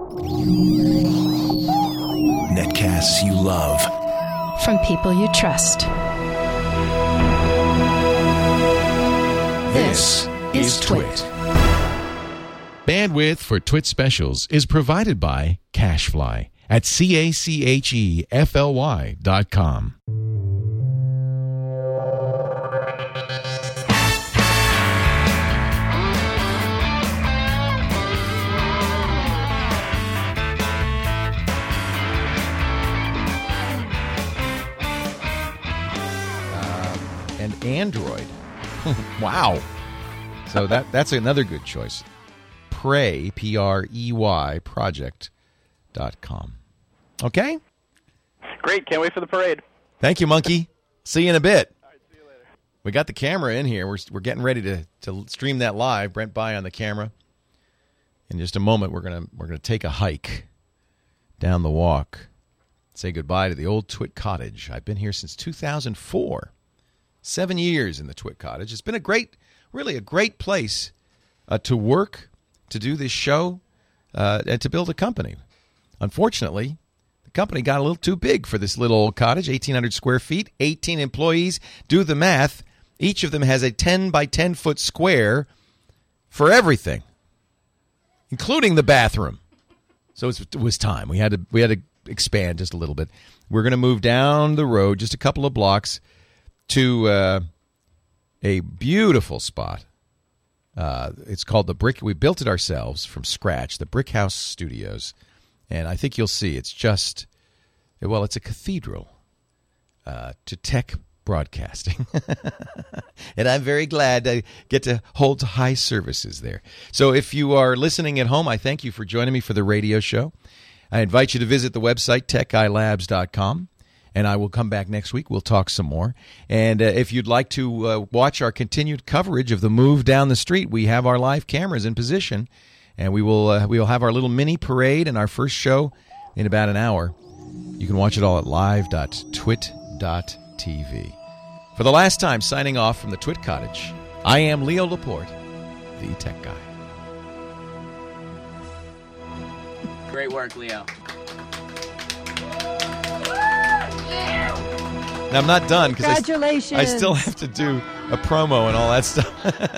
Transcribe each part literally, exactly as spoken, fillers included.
Netcasts you love. From people you trust. This is Twit. Bandwidth for Twit specials is provided by CacheFly at C A C H E F L Y dot com. And Android. Wow. So that that's another good choice. Prey, P R E Y, project dot com. Okay? Great. Can't wait for the parade. Thank you, Monkey. See you in a bit. All right, see you later. We got the camera in here. We're we're getting ready to, to stream that live. Brent By on the camera. In just a moment, we're gonna we're gonna take a hike down the walk. Say goodbye to the old Twit Cottage. I've been here since two thousand four. Seven years in the Twit Cottage. It's been a great, really a great place uh, to work, to do this show, uh, and to build a company. Unfortunately, the company got a little too big for this little old cottage, eighteen hundred square feet, eighteen employees. Do the math. Each of them has a ten by ten foot square for everything, including the bathroom. So it was time. We had to we had to expand just a little bit. We're going to move down the road just a couple of blocks to uh, a beautiful spot. Uh, it's called the Brick. We built it ourselves from scratch, the Brick House Studios. And I think you'll see it's just, well, it's a cathedral uh, to tech broadcasting. And I'm very glad I get to hold high services there. So if you are listening at home, I thank you for joining me for the radio show. I invite you to visit the website, tech guy labs dot com. And I will come back next week. We'll talk some more. And uh, if you'd like to uh, watch our continued coverage of the move down the street, we have our live cameras in position. And we will uh, we will have our little mini parade and our first show in about an hour. You can watch it all at live dot twit dot t v. For the last time, signing off from the Twit Cottage, I am Leo Laporte, the Tech Guy. Great work, Leo. Now, I'm not done because Congratulations. I, I still have to do a promo and all that stuff.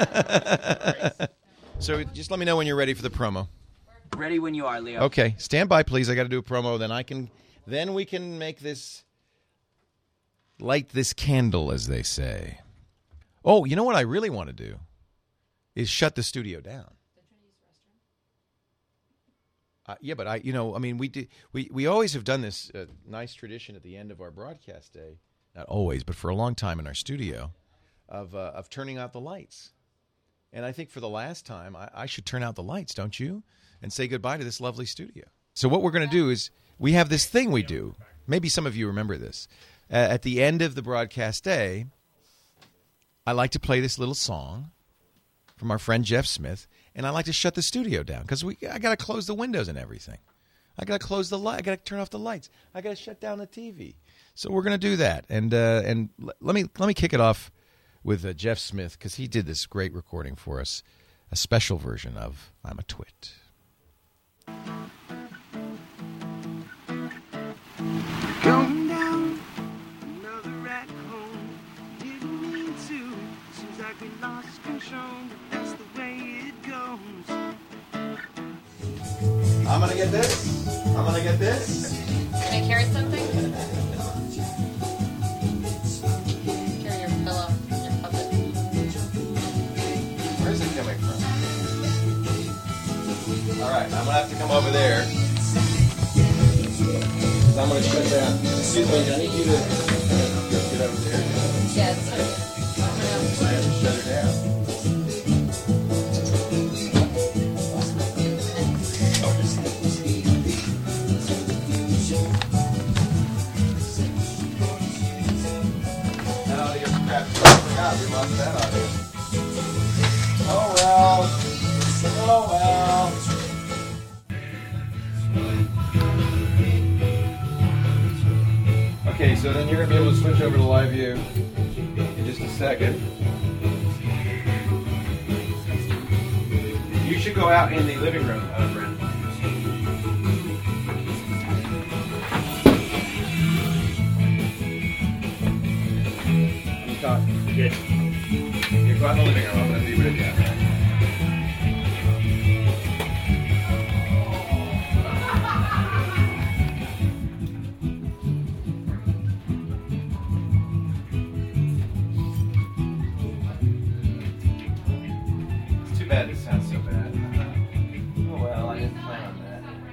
So just let me know when you're ready for the promo. Ready when you are, Leo. Okay, stand by, please. I got to do a promo. Then I can, then we can make this, light this candle, as they say. Oh, you know what I really want to do is shut the studio down. Uh, yeah, but I, you know, I mean, we do, we we always have done this uh, nice tradition at the end of our broadcast day. Not always, but for a long time in our studio, of uh, of turning out the lights. And I think for the last time, I, I should turn out the lights, don't you? And say goodbye to this lovely studio. So what we're going to do is we have this thing we do. Maybe some of you remember this. Uh, at the end of the broadcast day, I like to play this little song from our friend Jeff Smith, and I like to shut the studio down because we I got to close the windows and everything. I got to close the light. I got to turn off the lights. I got to shut down the T V. So we're going to do that, and uh, and l- let me let me kick it off with uh, Jeff Smith because he did this great recording for us, a special version of "I'm a Twit." Going down another rat home. Didn't mean to. Seems like we lost control, but that's the way it goes. I'm gonna get this. I'm gonna get this. Can I carry something? Carry your pillow, your puppet. Where is it coming from? All right, I'm gonna have to come over there. I'm gonna shut down. Excuse me, I need you to get over there. Yeah, it's okay. I have to shut her down. We lost that audio. Oh well. Oh well. Okay, so then you're going to be able to switch over to live view in just a second. You should go out in the living room, uh, Brent. Good. You go out in the living room. I'm going to be with you. It's too bad it sounds so bad. Oh well, I didn't plan on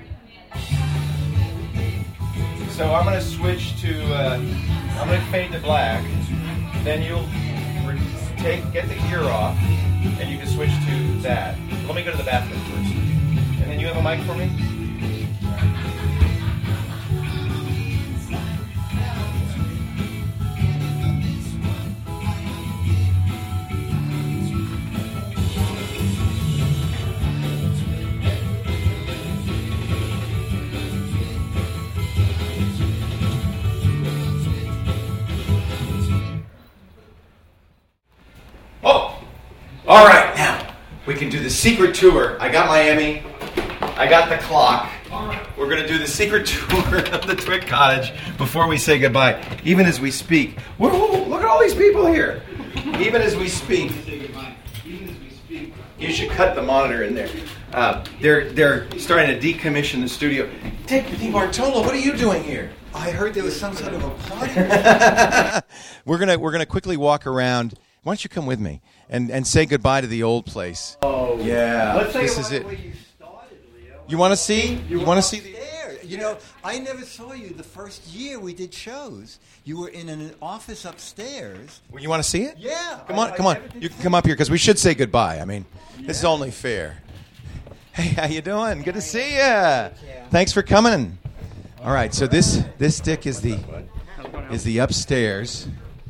that. So I'm going to switch to, uh, I'm going to fade to black. Then you'll re- take, get the gear off, and you can switch to that. Let me go to the bathroom first. And then you have a mic for me? All right, now we can do the secret tour. I got my Emmy. I got the clock. We're going to do the secret tour of the Twit Cottage before we say goodbye, even as we speak. Whoa, whoa, look at all these people here. Even as we speak. Even as we speak. You should cut the monitor in there. Uh, they're they're starting to decommission the studio. Dick DiBartolo, what are you doing here? I heard there was some sort of a party. we're gonna we're gonna quickly walk around. Why don't you come with me and, and say goodbye to the old place? Oh, yeah. Let's say this is it. Where you started, Leo. You want to see? You, you want to see the? There. You know, I never saw you the first year we did shows. You were in an office upstairs. Well, you want to see it? Yeah. Come on, I, come I on. You can come up here because we should say goodbye. I mean, yeah. This is only fair. Hey, how you doing? Good to see you. Thanks for coming. All right, so this this Dick is the is the upstairs.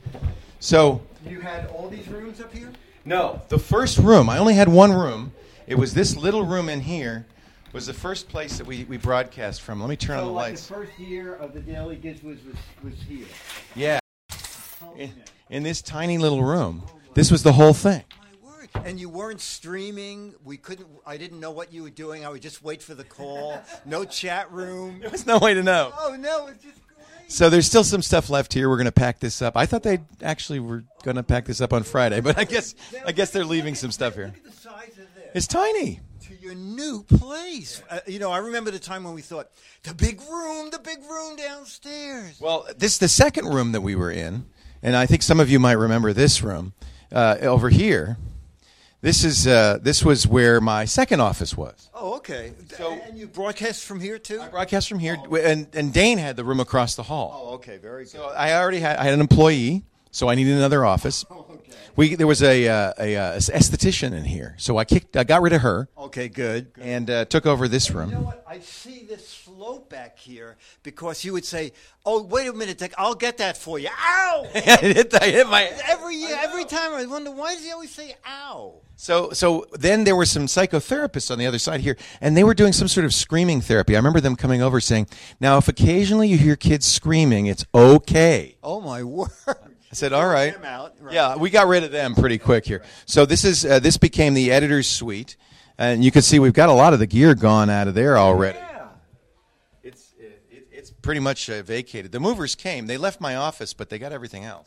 So. You had all these rooms up here? No, the first room. I only had one room. It was this little room in here. Was the first place that we, we broadcast from. Let me turn so on the like lights. The first year of the Daily Giz was, was was here. Yeah. In, in this tiny little room. This was the whole thing. My word! And you weren't streaming. We couldn't. I didn't know what you were doing. I would just wait for the call. No chat room. There was no way to know. Oh no! It's just. So there's still some stuff left here. We're going to pack this up. I thought they actually were going to pack this up on Friday, but I guess I guess they're leaving some stuff here. Look at the size of this. It's tiny. To your new place. Uh, you know, I remember the time when we thought, the big room, the big room downstairs. Well, this is the second room that we were in, and I think some of you might remember this room uh, over here. This is uh, this was where my second office was. Oh, okay. So, and you broadcast from here too? I broadcast from here, oh. and and Dane had the room across the hall. Oh, okay, very good. So I already had I had an employee, so I needed another office. Oh, okay. We there was a uh, a, a esthetician in here, so I kicked I got rid of her. Okay, good. good. And uh, took over this room. You know what? I see this slope back here because you would say, "Oh, wait a minute, Dick, I'll get that for you." Ow! I hit I hit my every year, every time I wonder why does he always say "ow"? So, so then there were some psychotherapists on the other side here, and they were doing some sort of screaming therapy. I remember them coming over saying, "Now, if occasionally you hear kids screaming, it's okay." Oh my word! I said, "All right." Out, right. Yeah, we got rid of them pretty quick here. So this is uh, this became the editor's suite, and you can see we've got a lot of the gear gone out of there already. Yeah. It's it, it's pretty much uh, vacated. The movers came; they left my office, but they got everything else.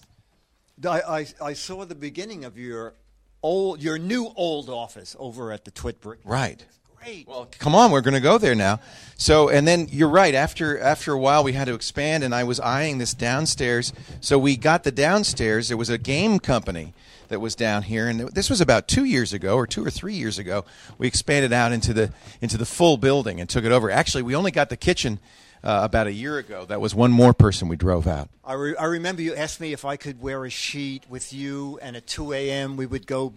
I I, I saw the beginning of your. Old, your new old office over at the Twit Brick. Right. Great. Well, come on, we're going to go there now. So, and then you're right. After after a while, we had to expand, and I was eyeing this downstairs. So we got the downstairs. There was a game company that was down here, and this was about two years ago, or two or three years ago. We expanded out into the into the full building and took it over. Actually, we only got the kitchen Uh, about a year ago. That was one more person we drove out. I, re- I remember you asked me if I could wear a sheet with you, and at two a.m. we would go.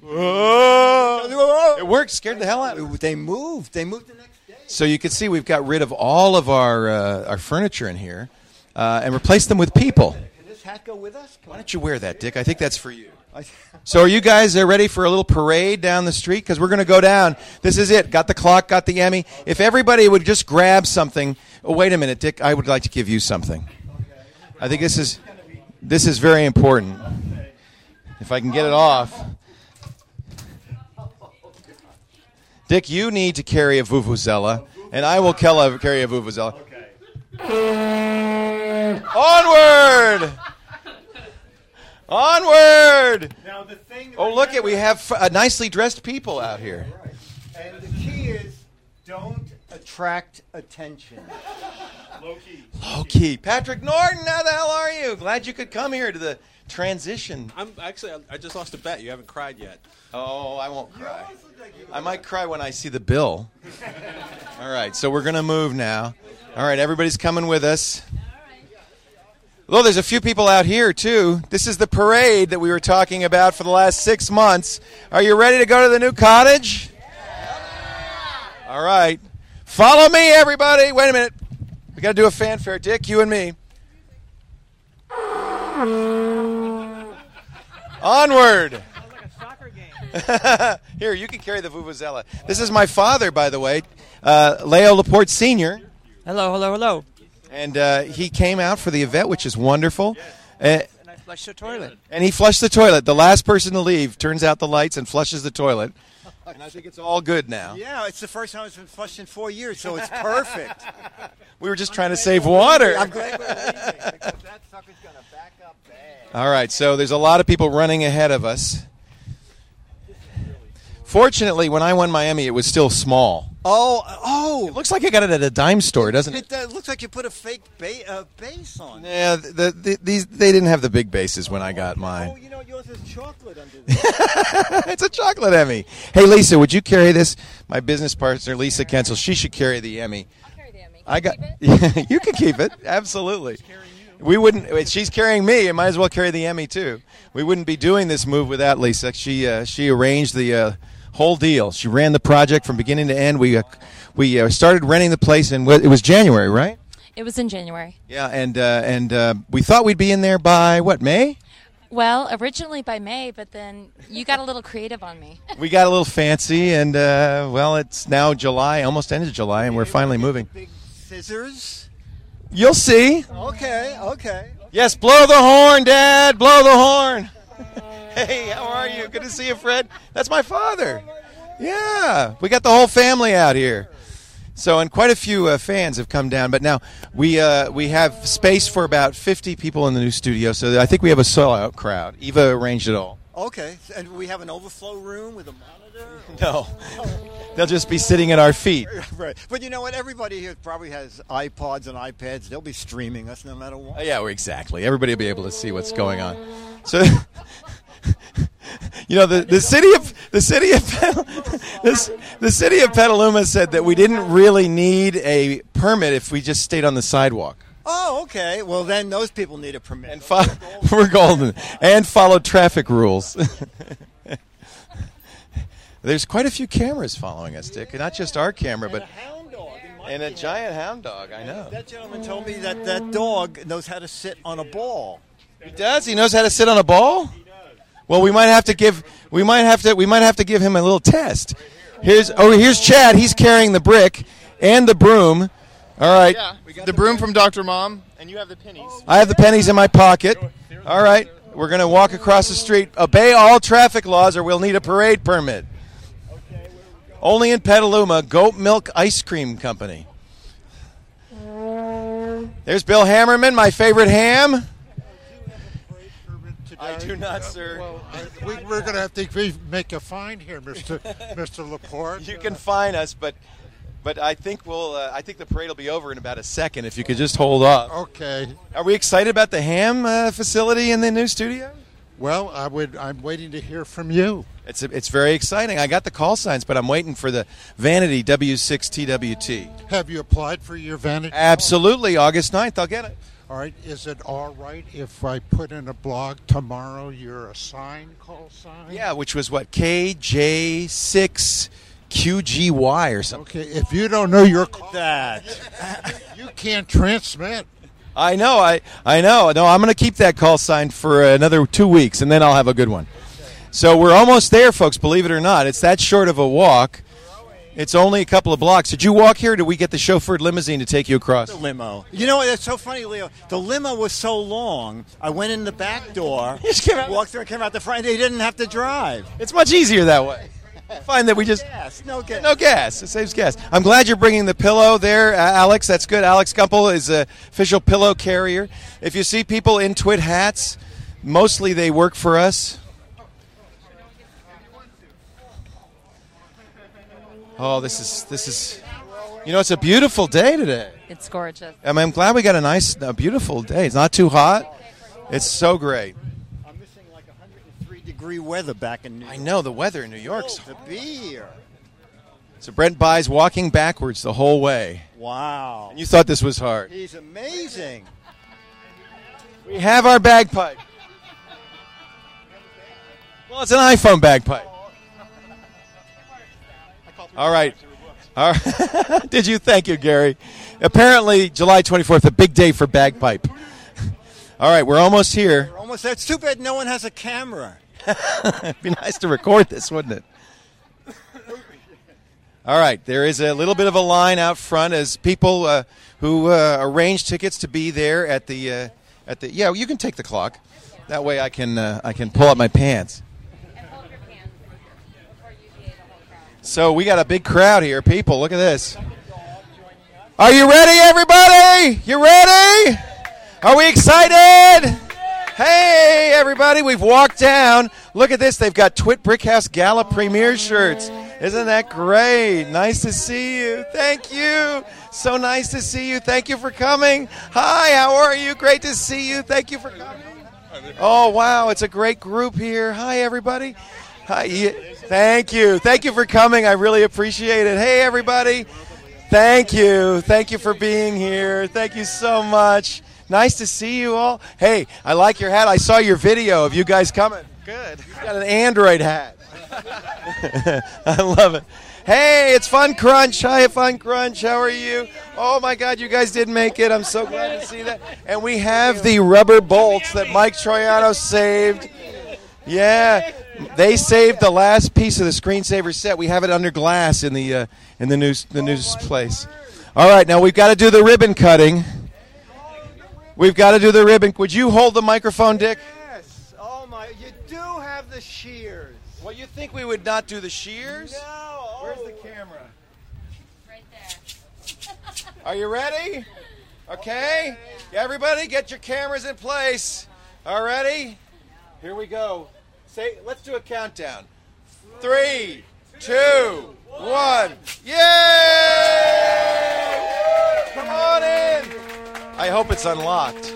It worked. Scared the hell out of me. They moved. They moved the next day. So you can see we've got rid of all of our uh, our furniture in here uh, and replaced them with people. Can this hat go with us? Can Why don't you wear that, Dick? I think that's for you. I... So are you guys uh, ready for a little parade down the street? Because we're going to go down. This is it. Got the clock, got the Emmy. If everybody would just grab something. Oh, wait a minute, Dick. I would like to give you something. I think this is this is very important. If I can get it off. Dick, you need to carry a vuvuzela, and I will carry a vuvuzela. Okay. Onward! Onward! Now the thing. Oh, look at we have uh, nicely dressed people out here. And the key is don't attract attention. Low key. Low key. Patrick Norton, how the hell are you? Glad you could come here to the transition. I'm actually. I just lost a bet. You haven't cried yet. Oh, I won't cry. I might cry when I see the bill. All right, so we're going to move now. All right, everybody's coming with us. Well, there's a few people out here, too. This is the parade that we were talking about for the last six months. Are you ready to go to the new cottage? All right. Follow me, everybody. Wait a minute. We got to do a fanfare. Dick, you and me. Onward. Here, you can carry the vuvuzela. This is my father, by the way, uh, Leo Laporte Senior Hello, hello, hello. And uh, he came out for the event, which is wonderful. Uh, And I flushed the toilet. and he flushed the toilet. The last person to leave turns out the lights and flushes the toilet. And I think it's all good now. Yeah, it's the first time it's been flushed in four years, so it's perfect. We were just trying to save water. I'm glad we're leaving because that sucker's going to back up bad. All right, so there's a lot of people running ahead of us. Fortunately, when I won my Emmy, it was still small. Oh, oh! It looks like I got it at a dime store, doesn't it? It uh, looks like you put a fake ba- uh, base on it. Yeah, the, the, these they didn't have the big bases when I got Oh, mine. you know, yours is chocolate under there. It's a chocolate Emmy. Hey, Lisa, would you carry this? My business partner, Lisa Kensel, she should carry the Emmy. I'll carry the Emmy. Can I you got. keep it? You can keep it. Absolutely. We wouldn't. wait, She's carrying me. I might as well carry the Emmy too. We wouldn't be doing this move without Lisa. She uh, she arranged the uh, whole deal. She ran the project from beginning to end. We uh, we uh, started renting the place, and it was January, right? It was in January. Yeah, and uh, and uh, we thought we'd be in there by what, May? Well, originally by May, but then you got a little creative on me. We got a little fancy, and uh, well, it's now July, almost end of July, and we're finally moving. Big scissors. You'll see. Okay, okay. Yes, blow the horn, Dad. Blow the horn. Hey, how are you? Good to see you, Fred. That's my father. Yeah, we got the whole family out here. So, and quite a few uh, fans have come down. But now we uh, we have space for about fifty people in the new studio. So I think we have a sellout crowd. Eva arranged it all. Okay, and we have an overflow room with a monitor? No, they'll just be sitting at our feet. Right. But you know what? Everybody here probably has iPods and iPads. They'll be streaming us no matter what. Uh, yeah, well, exactly. Everybody will be able to see what's going on. So, you know, the, the city of the city of Petal- this, the city of Petaluma said that we didn't really need a permit if we just stayed on the sidewalk. Oh, okay. Well, then those people need a permit. And fo- we're golden and follow traffic rules. There's quite a few cameras following us, Dick. Not just our camera, but hound dog. in my and a opinion. giant hound dog. I know. That gentleman told me that that dog knows how to sit on a ball. He does. He knows how to sit on a ball. Well, we might have to give we might have to we might have to give him a little test. Here's oh here's Chad. He's carrying the brick and the broom. All right. Yeah, the broom from Doctor Mom, and you have the pennies. I have the pennies in my pocket. All right. We're going to walk across the street. Obey all traffic laws or we'll need a parade permit. Only in Petaluma, Goat Milk Ice Cream Company. There's Bill Hammerman, my favorite ham. I do not, sir. Well, I, we, we're going to have to make a fine here, Mister Mister Laporte. You can fine us, but but I think we'll. Uh, I think the parade will be over in about a second. If you could just hold off. Okay. Are we excited about the ham uh, facility in the new studio? Well, I would. I'm waiting to hear from you. It's it's very exciting. I got the call signs, but I'm waiting for the Vanity W six T W T. Have you applied for your Vanity? Absolutely, August ninth. I'll get it. All right. Is it all right if I put in a blog tomorrow you're a sign call sign? Yeah, which was what K J six Q G Y or something. Okay. If you don't know your call, That. you can't transmit. I know. I I know. No, I'm going to keep that call sign for another two weeks, and then I'll have a good one. So we're almost there, folks, believe it or not. It's that short of a walk. It's only a couple of blocks. Did you walk here, or did we get the chauffeured limousine to take you across? The limo. You know what? That's so funny, Leo. The limo was so long, I went in the back door, You just came out- walked through and came out the front. They didn't have to drive. It's much easier that way. I find that we just... Yes, no gas. No gas. It saves gas. I'm glad you're bringing the pillow there, uh, Alex. That's good. Alex Gumpel is the official pillow carrier. If you see people in twit hats, mostly they work for us. Oh, this is this is, you know, it's a beautiful day today. It's gorgeous. I mean, I'm glad we got a nice, a beautiful day. It's not too hot. It's so great. I'm missing like one hundred three degree weather back in New York. I know the weather in New York's. Oh, to be here. So Brent By's walking backwards the whole way. Wow. And you thought this was hard. He's amazing. We have our bagpipe. Well, it's an iPhone bagpipe. All right. All right. Did you? Thank you, Gary. Apparently, July twenty-fourth, a big day for bagpipe. All right, we're almost here. We're almost there. It's too bad no one has a camera. It'd be nice to record this, wouldn't it? All right, there is a little bit of a line out front as people uh, who uh, arrange tickets to be there at the uh, at the. Yeah, you can take the clock. That way, I can uh, I can pull up my pants. So we got a big crowd here, people. Look at this. Are you ready, everybody? You ready? Are we excited? Hey, everybody, we've walked down. Look at this. They've got Twit Brickhouse Gala Premiere shirts. Isn't that great? Nice to see you. Thank you. So nice to see you. Thank you for coming. Hi, how are you? Great to see you. Thank you for coming. Oh, wow, it's a great group here. Hi, everybody. Hi. Yeah, thank you. Thank you for coming. I really appreciate it. Hey, everybody. Thank you. Thank you for being here. Thank you so much. Nice to see you all. Hey, I like your hat. I saw your video of you guys coming. Good. You got an Android hat. I love it. Hey, it's Fun Crunch. Hi, Fun Crunch. How are you? Oh, my God, you guys did make it. I'm so glad to see that. And we have the rubber bolts that Mike Troiano saved. Yeah, they saved the last piece of the screensaver set. We have it under glass in the uh, in the news the news place. All right, now we've got to do the ribbon cutting. We've got to do the ribbon. Would you hold the microphone, Dick? Yes. Oh my! You do have the shears. Well, you think we would not do the shears? No. Oh. Where's the camera? Right there. Are you ready? Okay. Everybody, get your cameras in place. All ready? Here we go. Say, let's do a countdown. Three, two, one. Yay! Come on in. I hope it's unlocked.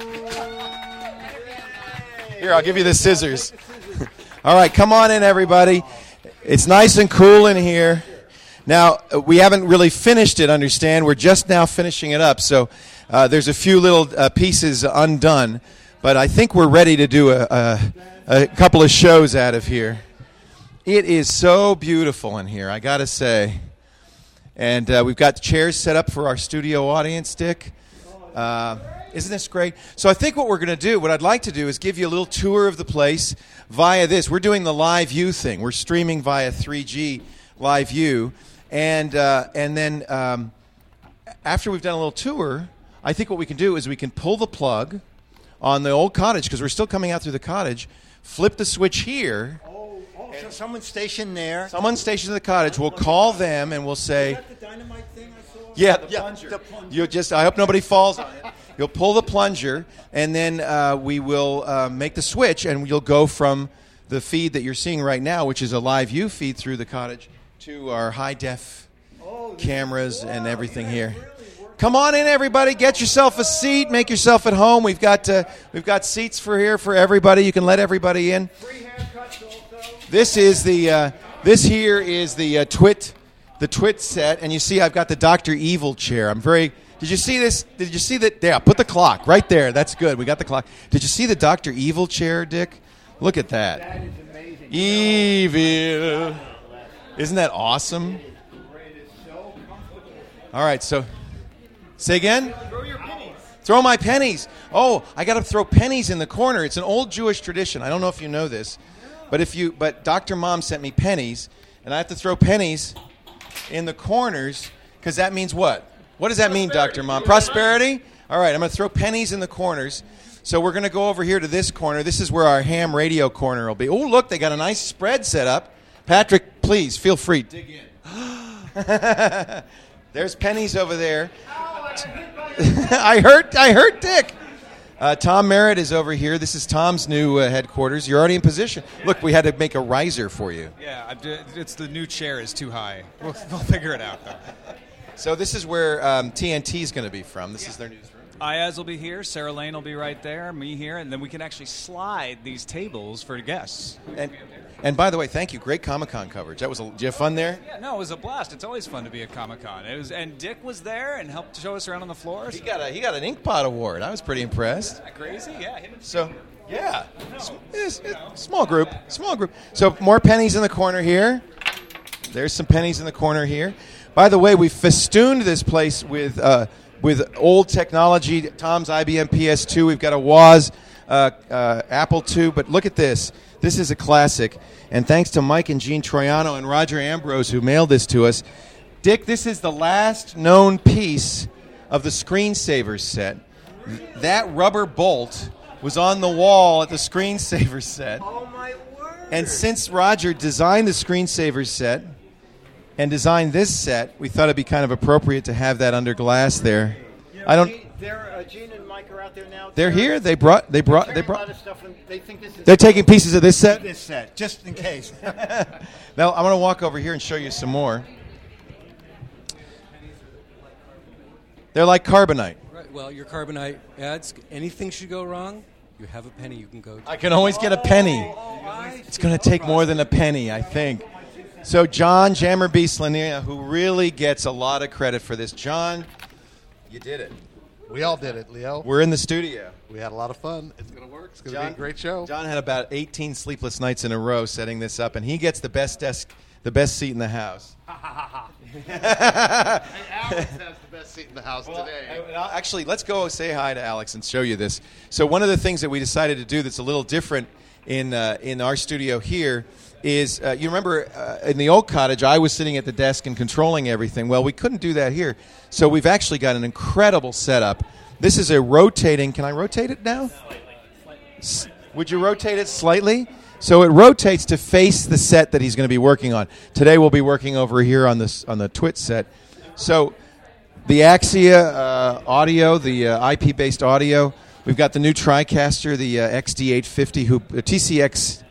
Here, I'll give you the scissors. All right, come on in, everybody. It's nice and cool in here. Now, we haven't really finished it, understand? We're just now finishing it up, so uh, there's a few little uh, pieces undone. But I think we're ready to do a, a, a couple of shows out of here. It is so beautiful in here, I got to say. And uh, we've got chairs set up for our studio audience, Dick. Uh, isn't this great? So I think what we're going to do, what I'd like to do is give you a little tour of the place via this. We're doing the Live View thing. We're streaming via three G Live View. And, uh, and then um, after we've done a little tour, I think what we can do is we can pull the plug on the old cottage, because we're still coming out through the cottage, flip the switch here. Oh, oh so someone's stationed there. Someone's stationed at the cottage. We'll call them and we'll say, Is that the dynamite thing I saw? yeah, the yeah. plunger. The plunger. You just, I hope nobody falls on it. You'll pull the plunger, and then uh, we will uh, make the switch, and you'll go from the feed that you're seeing right now, which is a live view feed through the cottage, to our high-def oh, cameras and everything here. Come on in, everybody. Get yourself a seat. Make yourself at home. We've got uh, we've got seats for here for everybody. You can let everybody in. This is the uh, this here is the uh, Twit the Twit set, and you see I've got the Doctor Evil chair. I'm very. Did you see this? Did you see that? Yeah, put the clock right there. That's good. We got the clock. Did you see the Doctor Evil chair, Dick? Look at that. That is amazing. Evil. Isn't that awesome? All right, so. Say again? Throw your pennies. Throw my pennies. Oh, I got to throw pennies in the corner. It's an old Jewish tradition. I don't know if you know this, but if you, but Doctor Mom sent me pennies, and I have to throw pennies in the corners because that means what? What does that mean, Doctor Mom? Prosperity. All right, I'm going to throw pennies in the corners. So we're going to go over here to this corner. This is where our ham radio corner will be. Oh, look, they got a nice spread set up. Patrick, please feel free. Dig in. There's pennies over there. I hurt I hurt Dick. Uh, Tom Merritt is over here. This is Tom's new uh, headquarters. You're already in position. Look, we had to make a riser for you. Yeah, I'm d- it's the new chair is too high. We'll, we'll figure it out, though. So this is where um, T N T is going to be from. This yeah. is their newsroom. Ayaz will be here. Sarah Lane will be right there. Me here. And then we can actually slide these tables for guests. And, and by the way, thank you. Great Comic-Con coverage. That was a, did you have fun there? Yeah, no, it was a blast. It's always fun to be at Comic-Con. It was, and Dick was there and helped show us around on the floor. He got a he got an Inkpot award. I was pretty impressed. Isn't that crazy? Yeah. So, yeah. It's, it's, it's small group. Small group. So more pennies in the corner here. There's some pennies in the corner here. By the way, we festooned this place with uh, with old technology. Tom's I B M P S two. We've got a W A S uh, uh, Apple two. But look at this. This is a classic. And thanks to Mike and Gene Troiano and Roger Ambrose who mailed this to us. Dick, this is the last known piece of the Screensavers set. That rubber bolt was on the wall at the Screensavers set. Oh, my word. And since Roger designed the Screensavers set and designed this set, we thought it'd be kind of appropriate to have that under glass there. You know, I don't. Gene, they're, uh, Gene and Mike are out there now. They're here. They brought. They brought. They A lot brought. of stuff and they think this is They're taking pieces of this set. This set, just in case. Now I'm going to walk over here and show you some more. They're like carbonite. Right. Well, your carbonite ads. Anything should go wrong, you have a penny you can go to. I can always get a penny. It's going to take more than a penny, I think. So John Jammer Beaslania, who really gets a lot of credit for this. John, you did it. We all did it, Leo. We're in the studio. We had a lot of fun. It's going to work. It's going to John, be a great show. John had about eighteen sleepless nights in a row setting this up, and he gets the best desk, the best seat in the house. And Alex has the best seat in the house well, today. I, I, actually, let's go say hi to Alex and show you this. So one of the things that we decided to do that's a little different in uh, in our studio here is, uh, you remember uh, in the old cottage, I was sitting at the desk and controlling everything. Well, we couldn't do that here. So we've actually got an incredible setup. This is a rotating, can I rotate it now? S- would you rotate it slightly? So it rotates to face the set that he's going to be working on. Today we'll be working over here on this on the Twit set. So the Axia uh, audio, the uh, I P-based audio. We've got the new TriCaster, the uh, X D eight fifty, who, uh, T C X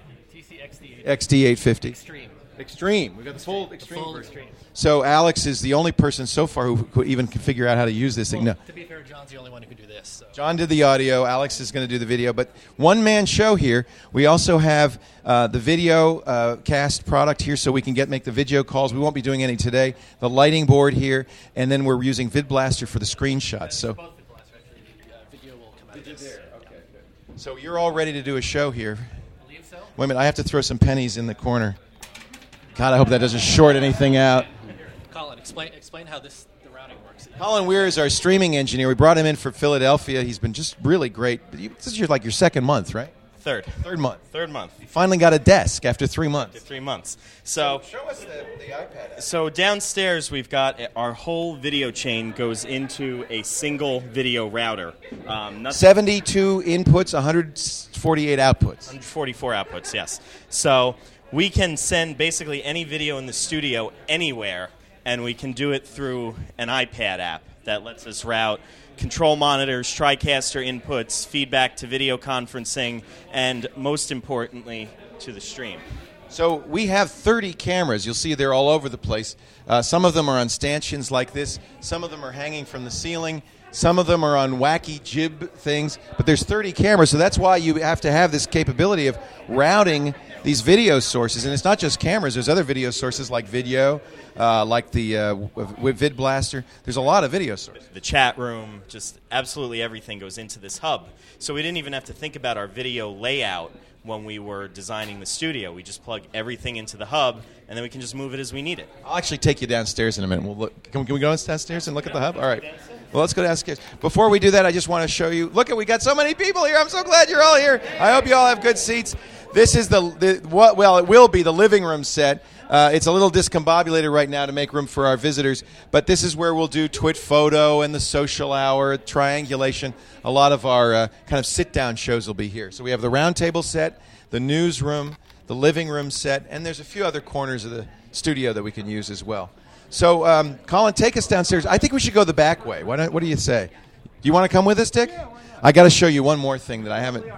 X D eight fifty. Extreme. Extreme. We've got the full Extreme. The full version. Extreme. So Alex is the only person so far who, who even can figure out how to use this well, thing. No. To be fair, John's the only one who can do this. So. John did the audio. Alex is going to do the video. But one-man show here. We also have uh, the video uh, cast product here so we can get make the video calls. We won't be doing any today. The lighting board here. And then we're using VidBlaster for the screenshots. So. Both VidBlaster, actually. The uh, video will come out of this. There. Okay, good. So you're all ready to do a show here. I believe so. Wait a minute. I have to throw some pennies in the corner. God, I hope that doesn't short anything out. Colin, explain explain how this the routing works. Colin Weir is our streaming engineer. We brought him in from Philadelphia. He's been just really great. This is your, like your second month, right? Third. Third month. Third month. You finally got a desk after three months. After three months. So, so show us the, the iPad app. So downstairs we've got our whole video chain goes into a single video router. Um, seventy-two inputs, one hundred forty-eight outputs. one hundred forty-four outputs, yes. So we can send basically any video in the studio anywhere, and we can do it through an iPad app that lets us route control monitors, TriCaster inputs, feedback to video conferencing, and most importantly, to the stream. So we have thirty cameras. You'll see they're all over the place. Uh, some of them are on stanchions like this. Some of them are hanging from the ceiling. Some of them are on wacky jib things. But there's thirty cameras, so that's why you have to have this capability of routing these video sources. And it's not just cameras. There's other video sources like video, uh, like the uh, VidBlaster. There's a lot of video sources. The chat room, just absolutely everything goes into this hub. So we didn't even have to think about our video layout when we were designing the studio. We just plug everything into the hub, and then we can just move it as we need it. I'll actually take you downstairs in a minute. We'll look. Can we, can we go downstairs and look at the hub? All right. Well, let's go downstairs. Before we do that, I just want to show you. Look, at we got so many people here. I'm so glad you're all here. I hope you all have good seats. This is the, the what? Well, it will be the living room set. Uh, it's a little discombobulated right now to make room for our visitors, but this is where we'll do Twit Photo and the Social Hour, Triangulation. A lot of our uh, kind of sit-down shows will be here. So we have the roundtable set, the newsroom, the living room set, and there's a few other corners of the studio that we can use as well. So, um, Colin, take us downstairs. I think we should go the back way. Why don't, what do you say? Do you want to come with us, Dick? I got to show you one more thing that I haven't.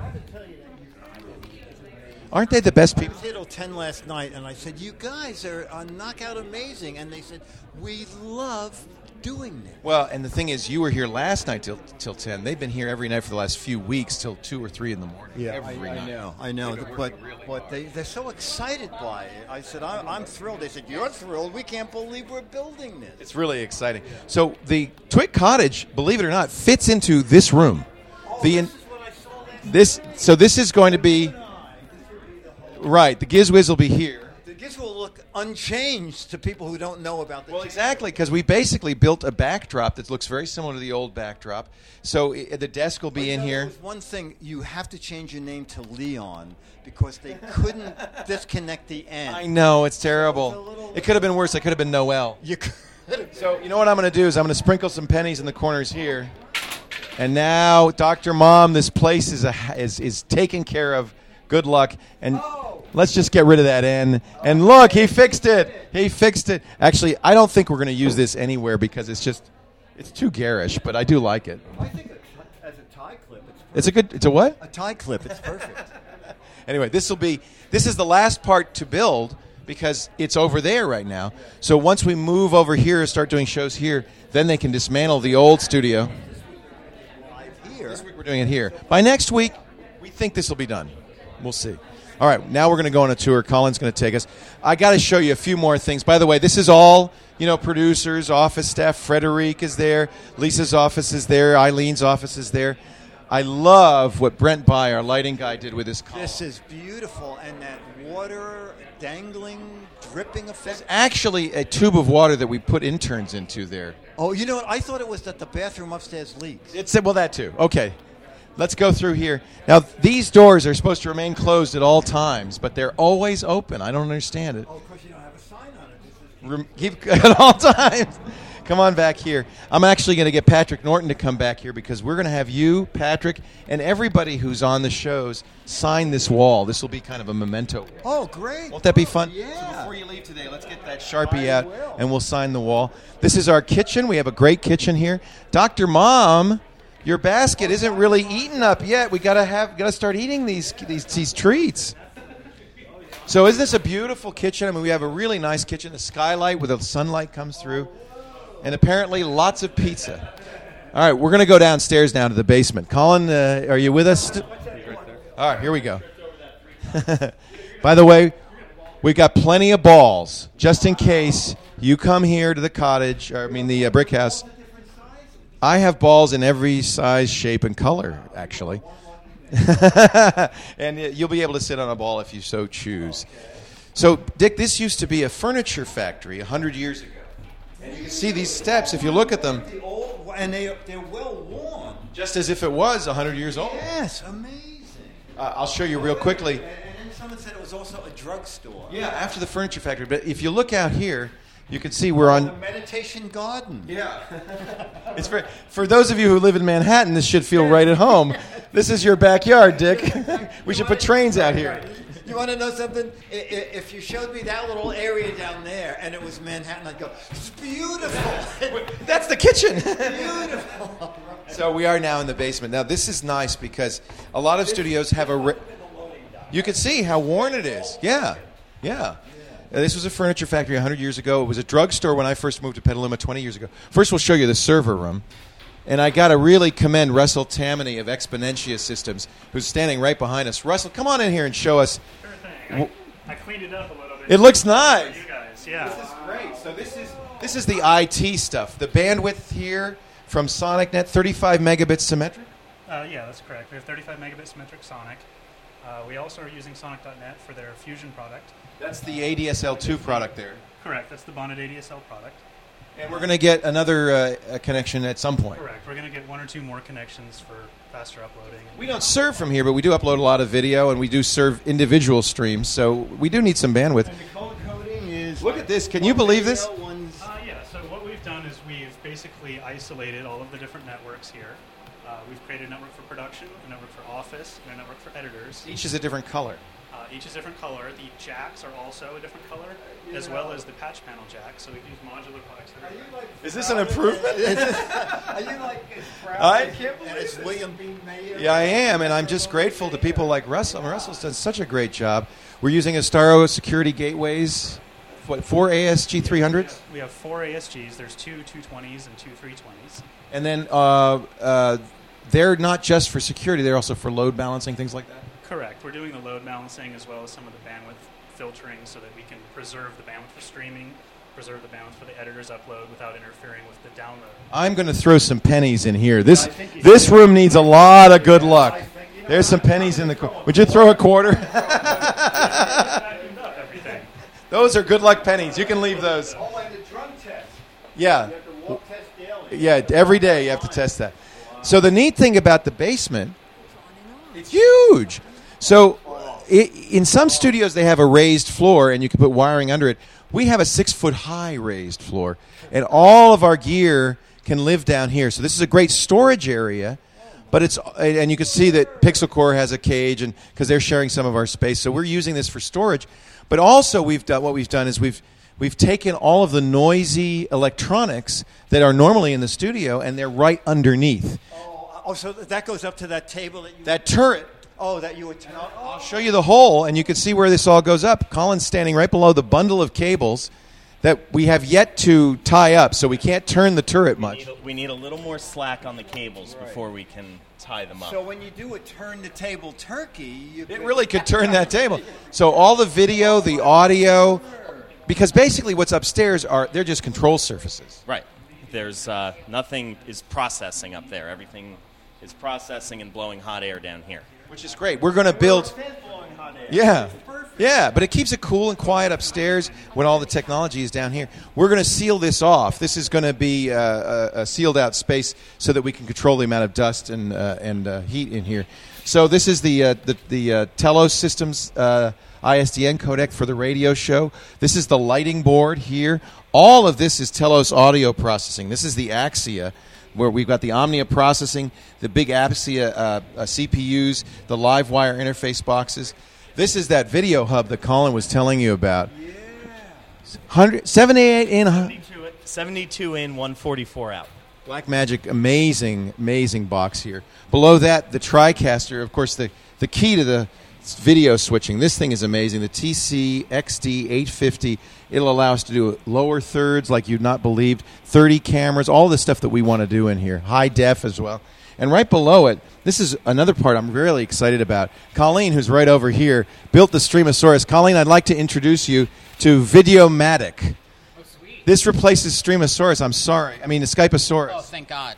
Aren't they the best people? I was here till ten last night, and I said, "You guys are, are knockout amazing," and they said, "We love doing this." Well, and the thing is, you were here last night till till ten. They've been here every night for the last few weeks till two or three in the morning. every I, night. I know, I know, but but they they're so excited by it. I said, I, "I'm thrilled." They said, "You're thrilled? We can't believe we're building this." It's really exciting. So the Twit Cottage, believe it or not, fits into this room. The in, this so this is going to be right. The Giz Wiz will be here. The Giz will look unchanged to people who don't know about the. Well, exactly, because we basically built a backdrop that looks very similar to the old backdrop. So I the desk will be But, in you know, here. there was one thing, you have to change your name to Leon because they couldn't disconnect the N. I know, it's terrible. It could have been worse. It could have been Noel. You could. So you know what I'm going to do is I'm going to sprinkle some pennies in the corners here. And now, Doctor Mom, this place is a, is is taken care of. Good luck. And let's just get rid of that N. And look, he fixed it. He fixed it. Actually, I don't think we're going to use this anywhere because it's just it's too garish, but I do like it. I think as a tie clip, it's It's a good. It's a what? a tie clip. It's perfect. Anyway, this will be this is the last part to build because it's over there right now. So once we move over here and start doing shows here, then they can dismantle the old studio. This week we're doing it here. By next week, we think this will be done. We'll see. All right, now we're going to go on a tour. Colin's going to take us. I got to show you a few more things. By the way, this is all, you know, producers, office staff. Frederic is there. Lisa's office is there. Eileen's office is there. I love what Brent By, our lighting guy, did with this column. This is beautiful, and that water dangling, dripping effect. Actually, a tube of water that we put interns into there. Oh, you know what? I thought it was that the bathroom upstairs leaks. It's well, that too. Okay, let's go through here. Now, these doors are supposed to remain closed at all times, but they're always open. I don't understand it. Oh, of course you don't have a sign on it. This is Rem- keep at all times. Come on back here. I'm actually going to get Patrick Norton to come back here because we're going to have you, Patrick, and everybody who's on the shows sign this wall. This will be kind of a memento. Oh, great. Won't that be fun? Yeah. So before you leave today, let's get that Sharpie out, and we'll sign the wall. This is our kitchen. We have a great kitchen here. Doctor Mom, your basket isn't really eaten up yet. We got to have got to start eating these these these treats. So isn't this a beautiful kitchen? I mean, we have a really nice kitchen. The skylight where the sunlight comes through. And apparently lots of pizza. All right, we're going to go downstairs now to the basement. Colin, uh, are you with us? All right, here we go. By the way, we got plenty of balls, just in case you come here to the cottage, or I mean the uh, brick house. I have balls in every size, shape, and color, actually. And uh, you'll be able to sit on a ball if you so choose. So, Dick, this used to be a furniture factory one hundred years ago. And you can see these steps, if you look at them, the old, and they, they're well worn. just as if it was one hundred years old. Yes, amazing. Uh, I'll show you real quickly. And then someone said it was also a drugstore. Yeah, after the furniture factory. But if you look out here, you can see we're on... The meditation garden. Yeah. It's for, for those of you who live in Manhattan, this should feel right at home. This is your backyard, Dick. We should put trains out here. You want to know something? I- I- If you showed me that little area down there and it was Manhattan, I'd go, it's beautiful. That's the kitchen. Beautiful. So we are now in the basement. Now, this is nice because a lot of studios have a... Re- you can see how worn it is. Yeah, yeah. Uh, this was a furniture factory one hundred years ago. It was a drugstore when I first moved to Petaluma twenty years ago. First, we'll show you the server room. And I got to really commend Russell Tammany of Exponentia Systems, who's standing right behind us. Russell, come on in here and show us. Sure thing. I, I cleaned it up a little bit. It looks nice. For you guys, yeah. This is great. So this is this is the I T stuff. The bandwidth here from SonicNet, thirty-five megabits symmetric. Uh, yeah, that's correct. We have thirty-five megabit symmetric Sonic. Uh, we also are using Sonic dot net for their Fusion product. That's the A D S L two product there. Correct. That's the bonded A D S L product. And we're going to get another uh, connection at some point. Correct. We're going to get one or two more connections for faster uploading. We don't serve from here, but we do upload a lot of video, and we do serve individual streams, so we do need some bandwidth. And the color coding is... Look at this. Can you believe this? Uh, yeah, so what we've done is we've basically isolated all of the different networks here. Uh, we've created a network for production, a network for office, and a network for editors. Each is a different color. Uh, each is a different color. The jacks are also a different color, as well as the patch panel jack. So we can use modular products. Is this an improvement? Are you like proud? I can't believe it's William B. Mayer. Yeah, I am, and I'm just grateful to people like Russell. Russell's done such a great job. We're using Astaro security gateways. What, four A S G three hundreds? We have four A S Gs. There's two two twenties and two three twenties. And then uh, uh, they're not just for security; they're also for load balancing, things like that. Correct. We're doing the load balancing as well as some of the bandwidth filtering so that we can preserve the bandwidth for streaming, preserve the bandwidth for the editor's upload without interfering with the download. I'm going to throw some pennies in here. This this room needs a lot of good luck. There's some pennies in the corner. Would you throw a quarter? Those are good luck pennies. You can leave those. Oh, and the drug test. Yeah. You have to walk test daily. Yeah, every day you have to test that. So the neat thing about the basement, it's huge. So it, in some studios they have a raised floor and you can put wiring under it. We have a six-foot-high raised floor, and all of our gear can live down here. So this is a great storage area, but it's and you can see that Pixel Core has a cage, and because they're sharing some of our space, so we're using this for storage. But also, we've done what we've done is we've we've taken all of the noisy electronics that are normally in the studio, and they're right underneath. Oh, oh, so that goes up to that table that you. That turret. Oh, that you would. Oh. I'll show you the hole, and you can see where this all goes up. Colin's standing right below the bundle of cables that we have yet to tie up, so we can't turn the turret much. We need a, we need a little more slack on the cables right. before we can tie them up. So when you do a turn-the-table turkey, you it really could turn that table. So all the video, the audio, because basically what's upstairs are they're just control surfaces. Right. There's uh, nothing is processing up there. Everything is processing and blowing hot air down here. Which is great. We're going to build. Yeah, yeah, but it keeps it cool and quiet upstairs when all the technology is down here. We're going to seal this off. This is going to be uh, a, a sealed out space so that we can control the amount of dust and uh, and uh, heat in here. So this is the uh, the, the uh, Telos Systems uh, I S D N codec for the radio show. This is the lighting board here. All of this is Telos audio processing. This is the Axia, where we've got the Omnia processing, the big Axia uh, uh, C P Us, the live wire interface boxes. This is that video hub that Colin was telling you about. Yeah. seventy-eight in. seventy-two, seventy-two in, one forty-four out. Blackmagic, amazing, amazing box here. Below that, the TriCaster, of course, the, the key to the video switching. This thing is amazing. The T C X D eight fifty. It'll allow us to do lower thirds like you'd not believed. thirty cameras, all the stuff that we want to do in here. High def as well. And right below it, this is another part I'm really excited about. Colleen, who's right over here, built the Streamosaurus. Colleen, I'd like to introduce you to Videomatic. Oh, sweet. This replaces Streamosaurus. I'm sorry. I mean, the Skyposaurus. Oh, thank God.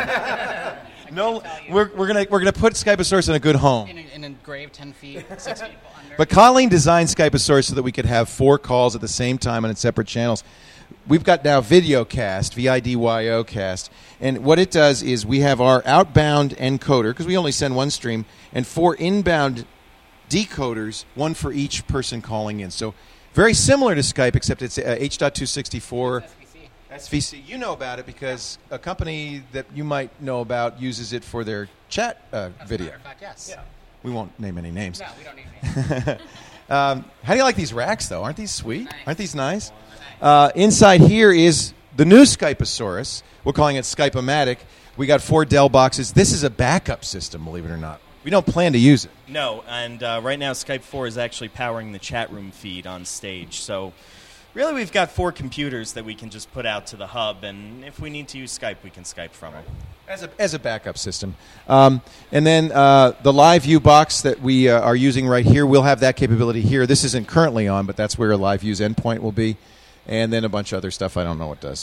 No, we're we're gonna we're gonna put Skyposaurus in a good home. In a, in a grave ten feet, six feet under. But Colleen designed Skyposaurus so that we could have four calls at the same time on separate channels. We've got now Videocast, V I D Y O cast, and what it does is we have our outbound encoder, because we only send one stream, and four inbound decoders, one for each person calling in. So very similar to Skype, except it's uh, H two sixty-four S V C. You know about it because a company that you might know about uses it for their chat uh, As video. a matter of fact, yes. Yeah. We won't name any names. No, we don't need names. um, how do you like these racks, though? Aren't these sweet? Nice. Aren't these nice? Uh, inside here is the new Skyposaurus. We're calling it Skype-O-Matic. We got four Dell boxes. This is a backup system, believe it or not. We don't plan to use it. No, and uh, right now Skype four is actually powering the chat room feed on stage. So really we've got four computers that we can just put out to the hub, and if we need to use Skype, we can Skype from them. As a, as a backup system. Um, and then uh, the Live View box that we uh, are using right here, we'll have that capability here. This isn't currently on, but that's where a Live View's endpoint will be. And then a bunch of other stuff I don't know what does.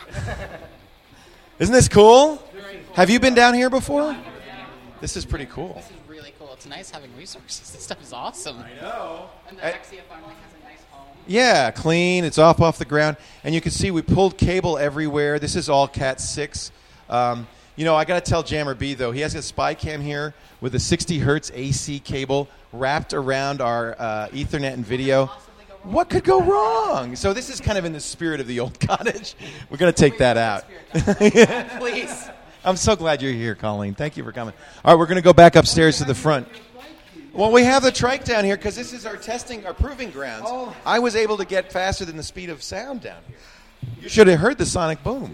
Isn't this cool? Cool? Have you been down here before? This is pretty cool. This is really cool. It's nice having resources. This stuff is awesome. I know. And the Axia finally has a nice home. Yeah, clean. It's off off the ground. And you can see we pulled cable everywhere. This is all Cat six. Um, you know, I got to tell Jammer B, though, he has a spy cam here with a sixty hertz A C cable wrapped around our uh, Ethernet and video. What could go wrong? So this is kind of in the spirit of the old cottage. We're going to take that out. Please. I'm so glad you're here, Colleen. Thank you for coming. All right, we're going to go back upstairs to the front. Well, we have the trike down here because this is our testing, our proving grounds. Oh. I was able to get faster than the speed of sound down here. You should have heard the sonic boom.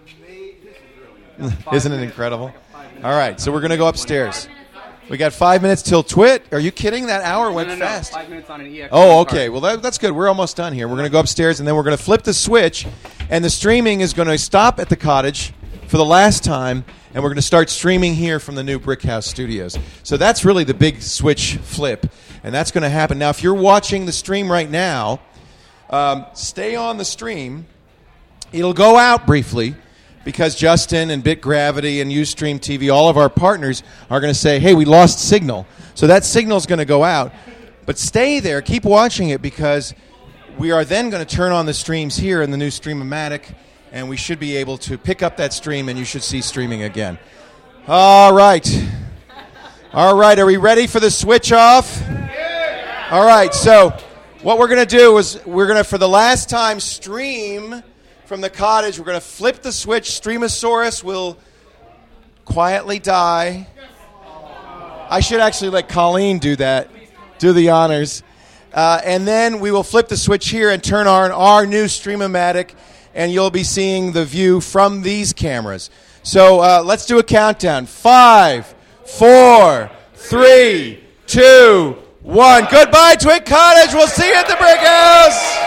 Isn't it incredible? All right, so we're going to go upstairs. We got five minutes till Twit. Are you kidding? That hour went no, no, fast. No. Five minutes on an E X. Oh, okay. Well, that, that's good. We're almost done here. We're going to go upstairs, and then we're going to flip the switch, and the streaming is going to stop at the cottage for the last time, and we're going to start streaming here from the new Brick House Studios. So that's really the big switch flip, and that's going to happen. Now, if you're watching the stream right now, um, stay on the stream. It'll go out briefly, because Justin and BitGravity and Ustream T V, all of our partners, are going to say, hey, we lost signal. So that signal's going to go out. But stay there. Keep watching it, because we are then going to turn on the streams here in the new Stream-O-Matic, and we should be able to pick up that stream, and you should see streaming again. All right. All right, are we ready for the switch off? All right, so what we're going to do is we're going to, for the last time, stream from the cottage. We're going to flip the switch. Streamosaurus will quietly die. I should actually let Colleen do that, do the honors. Uh, and then we will flip the switch here and turn on our new Stream-O-Matic, and you'll be seeing the view from these cameras. So uh, let's do a countdown. Five, four, three, two, one. Goodbye, Twit Cottage. We'll see you at the Brick House.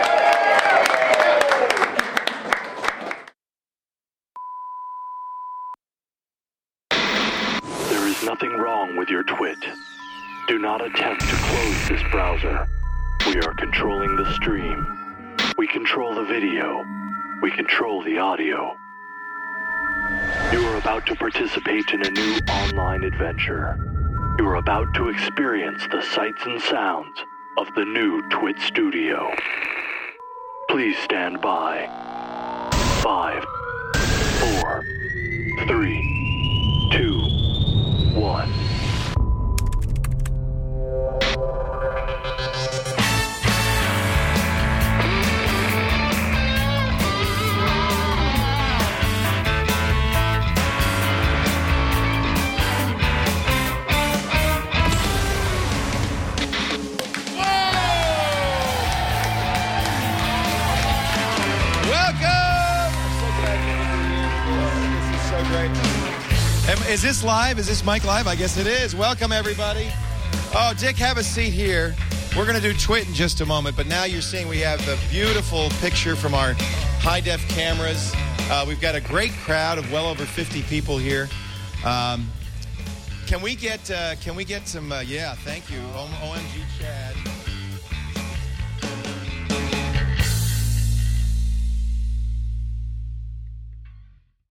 Nothing wrong with your Twit. Do not attempt to close this browser. We are controlling the stream. We control the video. We control the audio. You are about to participate in a new online adventure. You are about to experience the sights and sounds of the new Twit Studio. Please stand by. Five, four, three, two, one. Is this live? Is this mic live? I guess it is. Welcome, everybody. Oh, Dick, have a seat here. We're going to do Twit in just a moment, but now you're seeing we have the beautiful picture from our high-def cameras. Uh, we've got a great crowd of well over fifty people here. Um, can we get uh, can we get some, uh, yeah, thank you, O M G Chad.